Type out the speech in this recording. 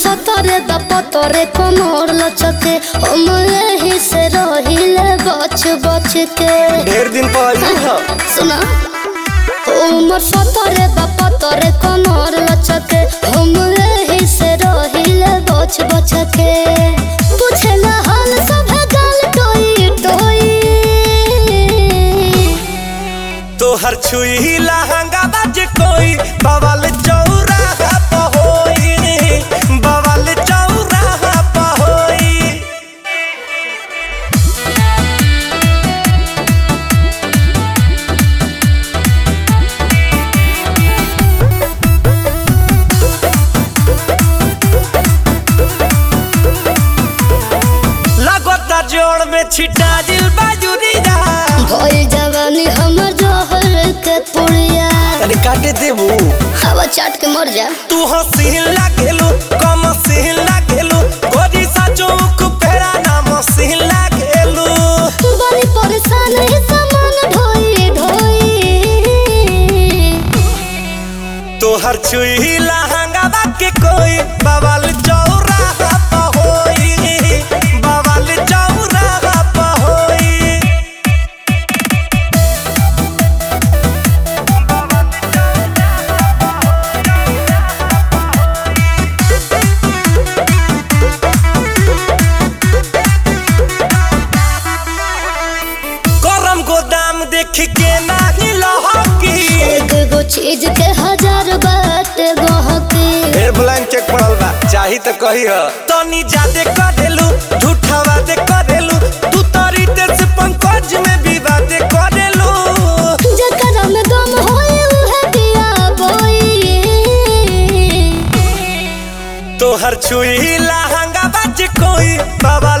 सतरे दपतरे कमर लचके हम यही से रहिले बच बच के। ढेर दिन पहले सुना उमर सतरे दपतरे कमर लचके हम यही से रहिले बच बच के। पूछे ना हाल सब गाल टोई टोई तोहर छुई लहंगा बाज कोई बवाल चौराहा पहोई बवाल चौराहा पहोई। लगता जोड़ में छिटा दिल बाजुरिया भइल जवानी हमर जोहर के पुड़िया। अरे काटे देबू हवा चाट के मर जा। तू हसीन लागेलू कम सीन लागेलू गोरी सा चौक पेरा नाम सीन लागेलू। बड़ी परेशान है सामान ढोई ढोई तोहर छुई लहंगा बाके कोई बवाल चौराहा पहोई बवाल चौराहा पहोई। गरम गोदाम देख के नाही लहकी एक गो चीज के हजार बात गहकी। फिर ब्लैंक चेक पड़ल बा चाही तो कही ह तनी जादे करेलू झूठावा दे करेलू तू तरी देश पंकज में विवाद करेलू। जकरा में गम होए उहे दिया बोई तोहर छुई लहंगा बाज कोई बाबा